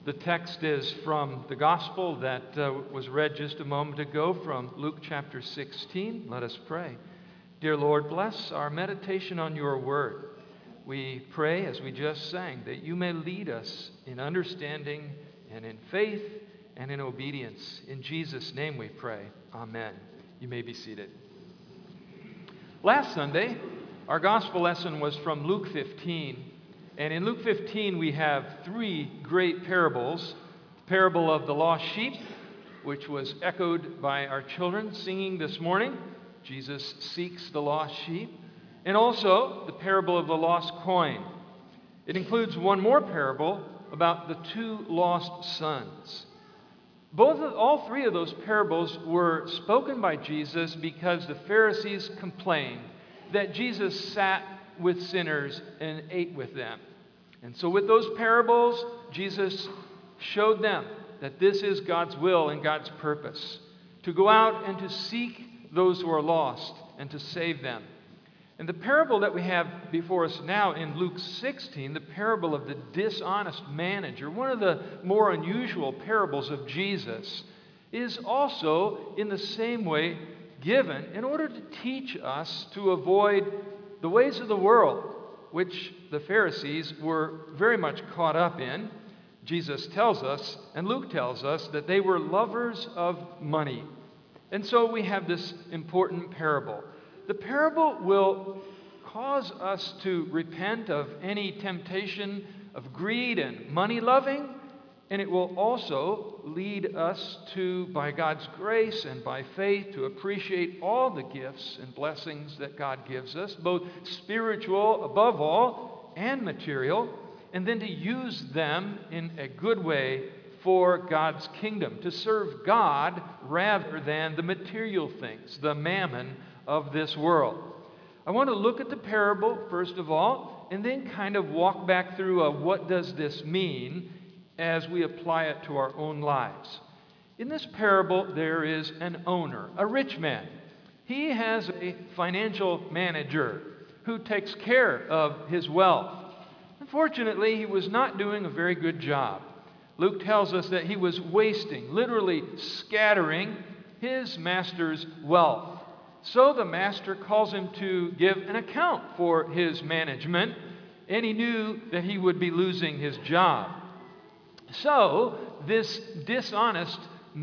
The text is from the gospel that was read just a moment ago from Luke chapter 16. Let us pray. Dear Lord, bless our meditation on your word. We pray, as we just sang, that you may lead us in understanding and in faith and in obedience. In Jesus' name we pray. Amen. You may be seated. Last Sunday, our gospel lesson was from Luke 15. And in Luke 15, we have three great parables. The parable of the lost sheep, which was echoed by our children singing this morning. Jesus seeks the lost sheep. And also the parable of the lost coin. It includes one more parable about the two lost sons. All three of those parables were spoken by Jesus because the Pharisees complained that Jesus sat with sinners and ate with them. And so with those parables, Jesus showed them that this is God's will and God's purpose, to go out and to seek those who are lost and to save them. And the parable that we have before us now in Luke 16, the parable of the dishonest manager, one of the more unusual parables of Jesus, is also in the same way given in order to teach us to avoid the ways of the world, which the Pharisees were very much caught up in. Jesus tells us, and Luke tells us, that they were lovers of money. And so we have this important parable. The parable will cause us to repent of any temptation of greed and money loving, and it will also lead us to, by God's grace and by faith, to appreciate all the gifts and blessings that God gives us, both spiritual above all and material, and then to use them in a good way for God's kingdom, to serve God rather than the material things, the mammon of this world. I want to look at the parable, first of all, and then kind of walk back through what does this mean as we apply it to our own lives. In this parable, there is an owner, a rich man. He has a financial manager who takes care of his wealth. Unfortunately, he was not doing a very good job. Luke tells us that he was wasting, literally scattering, his master's wealth. So the master calls him to give an account for his management, and he knew that he would be losing his job. So this dishonest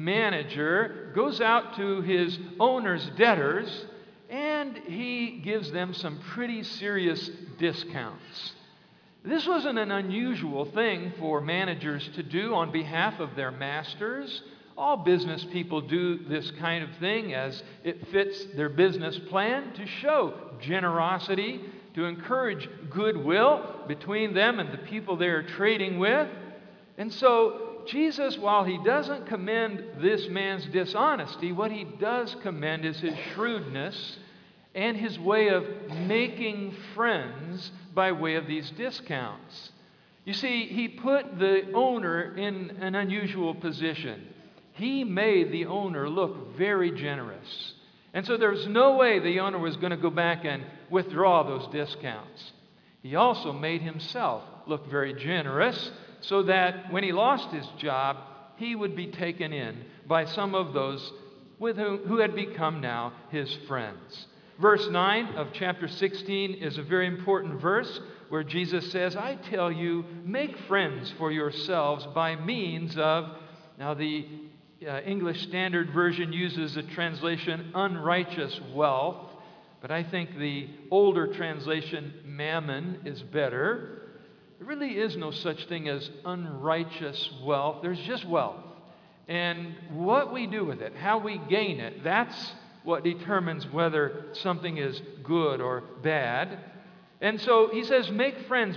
manager goes out to his owner's debtors, and he gives them some pretty serious discounts. This wasn't an unusual thing for managers to do on behalf of their masters. All business people do this kind of thing as it fits their business plan to show generosity, to encourage goodwill between them and the people they're trading with. And so Jesus, while he doesn't commend this man's dishonesty, what he does commend is his shrewdness and his way of making friends by way of these discounts. You see, he put the owner in an unusual position. He made the owner look very generous. And so there's no way the owner was going to go back and withdraw those discounts. He also made himself look very generous so that when he lost his job, he would be taken in by some of those who had become now his friends. Verse 9 of chapter 16 is a very important verse where Jesus says, I tell you, make friends for yourselves by means of, now the English Standard Version uses the translation unrighteous wealth, but I think the older translation mammon is better. There really is no such thing as unrighteous wealth. There's just wealth. And what we do with it, how we gain it, that's what determines whether something is good or bad. And so he says, make friends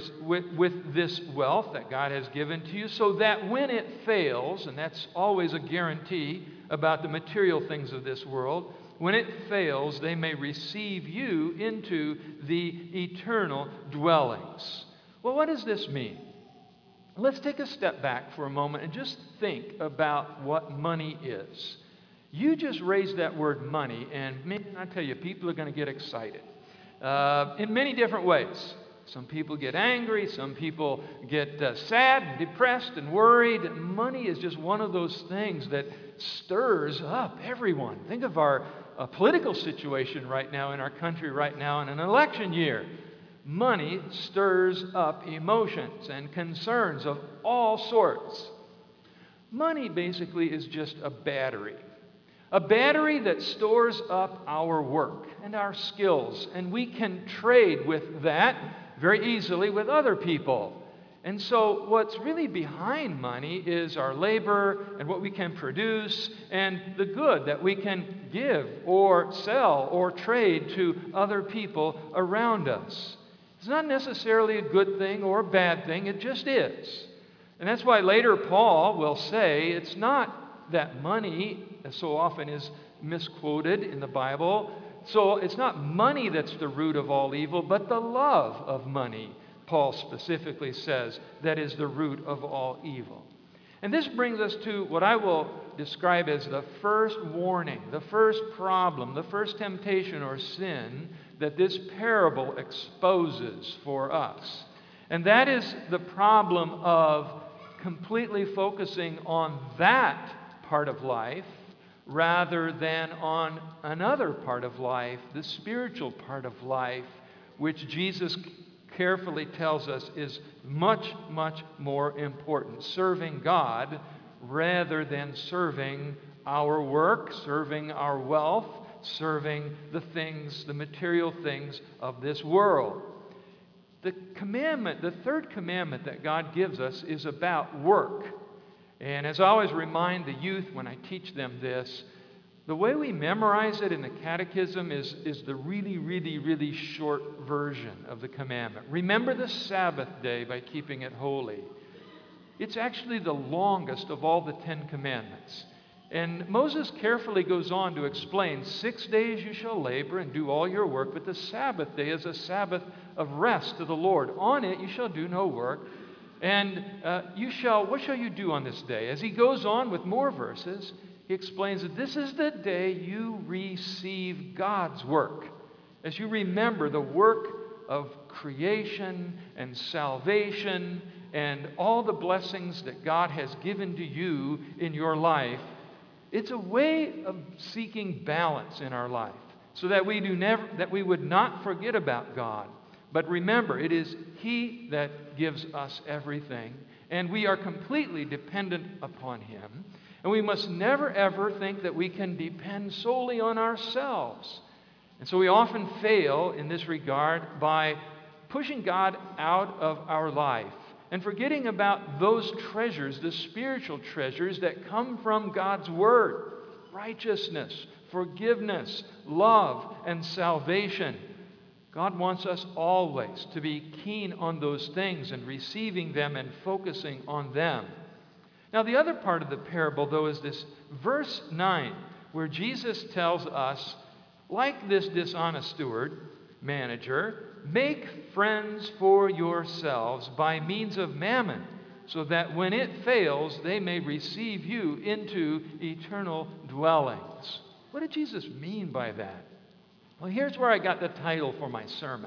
with this wealth that God has given to you so that when it fails, and that's always a guarantee about the material things of this world, when it fails, they may receive you into the eternal dwellings. Well, what does this mean? Let's take a step back for a moment and just think about what money is. You just raise that word money, and man, I tell you, people are going to get excited in many different ways. Some people get angry. Some people get sad and depressed and worried. Money is just one of those things that stirs up everyone. Think of our political situation right now in our country right now in an election year. Money stirs up emotions and concerns of all sorts. Money basically is just a battery that stores up our work and our skills, and we can trade with that very easily with other people. And so what's really behind money is our labor and what we can produce and the good that we can give or sell or trade to other people around us. It's not necessarily a good thing or a bad thing, it just is. And that's why later Paul will say it's not that money, as so often is misquoted in the Bible, so it's not money that's the root of all evil, but the love of money, Paul specifically says, that is the root of all evil. And this brings us to what I will describe as the first warning, the first problem, the first temptation or sin that this parable exposes for us. And that is the problem of completely focusing on that part of life rather than on another part of life, the spiritual part of life, which Jesus carefully tells us is much, much more important. Serving God rather than serving our work, serving our wealth, serving the things, the material things of this world. The commandment, the third commandment that God gives us is about work. And as I always remind the youth when I teach them this, the way we memorize it in the catechism is the really, really, really short version of the commandment. Remember the Sabbath day by keeping it holy. It's actually the longest of all the 10 commandments. And Moses carefully goes on to explain, 6 days you shall labor and do all your work, but the Sabbath day is a Sabbath of rest to the Lord. On it you shall do no work. And what shall you do on this day? As he goes on with more verses, he explains that this is the day you receive God's work. As you remember the work of creation and salvation and all the blessings that God has given to you in your life, it's a way of seeking balance in our life so that we would not forget about God. But remember, it is He that gives us everything, and we are completely dependent upon Him. And we must never, ever think that we can depend solely on ourselves. And so we often fail in this regard by pushing God out of our life and forgetting about those treasures, the spiritual treasures that come from God's Word: righteousness, forgiveness, love, and salvation. God wants us always to be keen on those things and receiving them and focusing on them. Now, the other part of the parable, though, is this verse 9, where Jesus tells us, like this dishonest steward, manager, make friends for yourselves by means of mammon, so that when it fails, they may receive you into eternal dwellings. What did Jesus mean by that? Well, here's where I got the title for my sermon.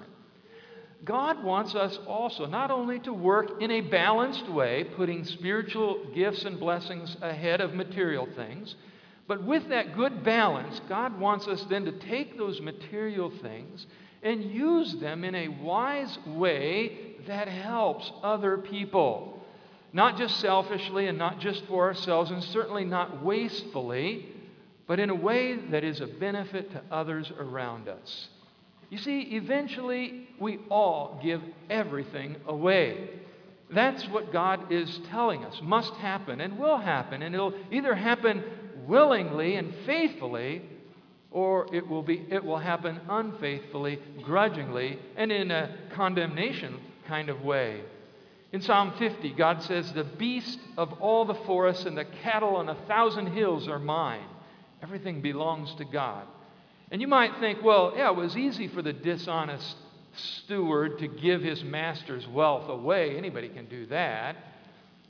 God wants us also not only to work in a balanced way, putting spiritual gifts and blessings ahead of material things, but with that good balance, God wants us then to take those material things and use them in a wise way that helps other people. Not just selfishly and not just for ourselves, and certainly not wastefully, but in a way that is a benefit to others around us. You see, eventually we all give everything away. That's what God is telling us must happen and will happen, and it'll either happen willingly and faithfully, or it will happen unfaithfully, grudgingly, and in a condemnation kind of way. In Psalm 50, God says, "The beast of all the forests and the cattle on 1,000 hills are mine." Everything belongs to God. And you might think, well, yeah, it was easy for the dishonest steward to give his master's wealth away. Anybody can do that.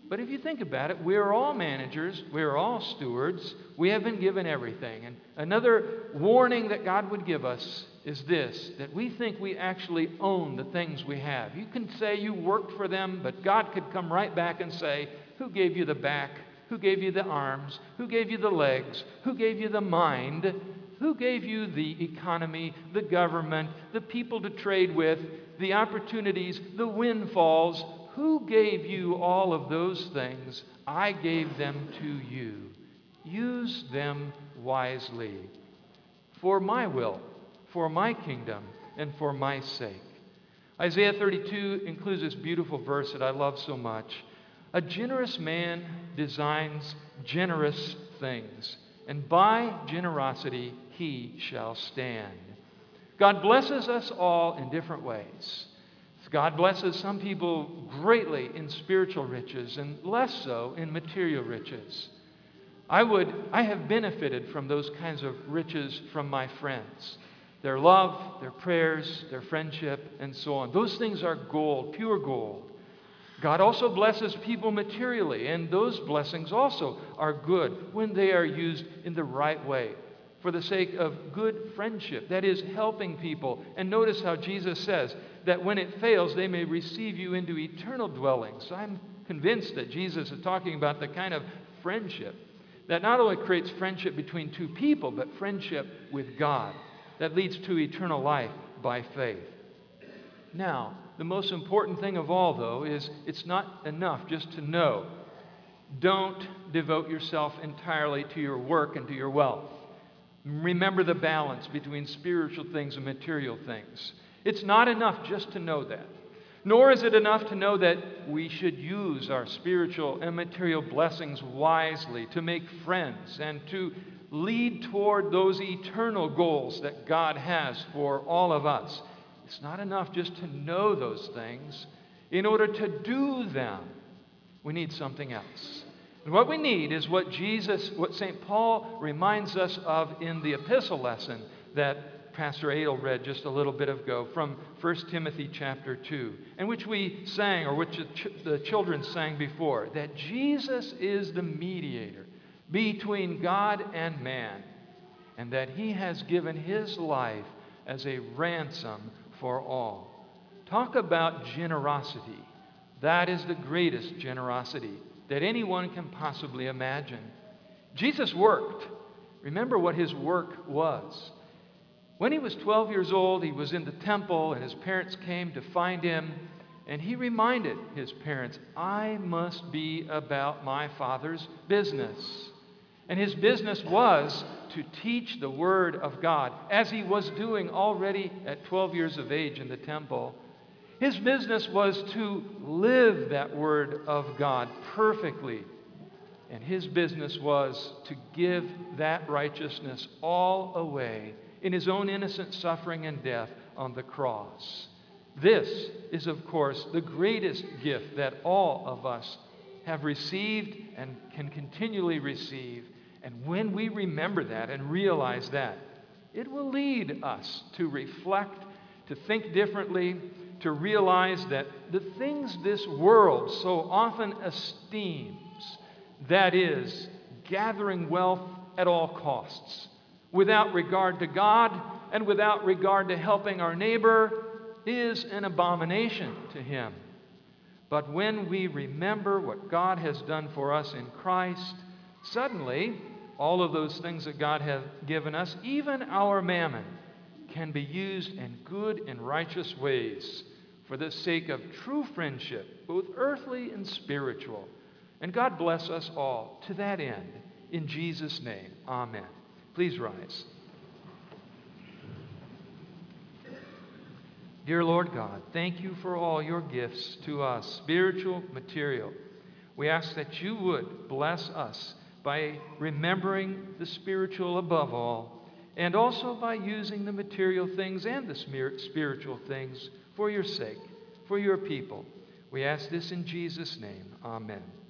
But if you think about it, we're all managers, we're all stewards, we have been given everything. And another warning that God would give us is this, that we think we actually own the things we have. You can say you worked for them, but God could come right back and say, who gave you the back? Who gave you the arms? Who gave you the legs? Who gave you the mind? Who gave you the economy, the government, the people to trade with, the opportunities, the windfalls? Who gave you all of those things? I gave them to you. Use them wisely for my will, for my kingdom, and for my sake. Isaiah 32 includes this beautiful verse that I love so much. A generous man designs generous things, and by generosity he shall stand. God blesses us all in different ways. God blesses some people greatly in spiritual riches and less so in material riches. I have benefited from those kinds of riches from my friends. Their love, their prayers, their friendship, and so on. Those things are gold, pure gold. God also blesses people materially, and those blessings also are good when they are used in the right way for the sake of good friendship, that is, helping people. And notice how Jesus says that when it fails, they may receive you into eternal dwellings. I'm convinced that Jesus is talking about the kind of friendship that not only creates friendship between two people, but friendship with God that leads to eternal life by faith. Now, the most important thing of all, though, is it's not enough just to know. Don't devote yourself entirely to your work and to your wealth. Remember the balance between spiritual things and material things. It's not enough just to know that. Nor is it enough to know that we should use our spiritual and material blessings wisely to make friends and to lead toward those eternal goals that God has for all of us. It's not enough just to know those things. In order to do them, we need something else. And what we need is what St. Paul reminds us of in the epistle lesson that Pastor Adel read just a little bit ago from 1 Timothy chapter 2, and which we sang, or which the children sang before, that Jesus is the mediator between God and man, and that he has given his life as a ransom for all. Talk about generosity. That is the greatest generosity that anyone can possibly imagine. Jesus worked. Remember what his work was. When he was 12 years old, he was in the temple, and his parents came to find him, and he reminded his parents, I must be about my Father's business. And his business was to teach the Word of God, as he was doing already at 12 years of age in the temple. His business was to live that Word of God perfectly. And his business was to give that righteousness all away in his own innocent suffering and death on the cross. This is, of course, the greatest gift that all of us have received and can continually receive. And when we remember that and realize that, it will lead us to reflect, to think differently, to realize that the things this world so often esteems, that is, gathering wealth at all costs, without regard to God and without regard to helping our neighbor, is an abomination to him. But when we remember what God has done for us in Christ, suddenly all of those things that God has given us, even our mammon, can be used in good and righteous ways for the sake of true friendship, both earthly and spiritual. And God bless us all to that end. In Jesus' name, amen. Please rise. Dear Lord God, thank you for all your gifts to us, spiritual, material. We ask that you would bless us by remembering the spiritual above all, and also by using the material things and the spiritual things for your sake, for your people. We ask this in Jesus' name. Amen.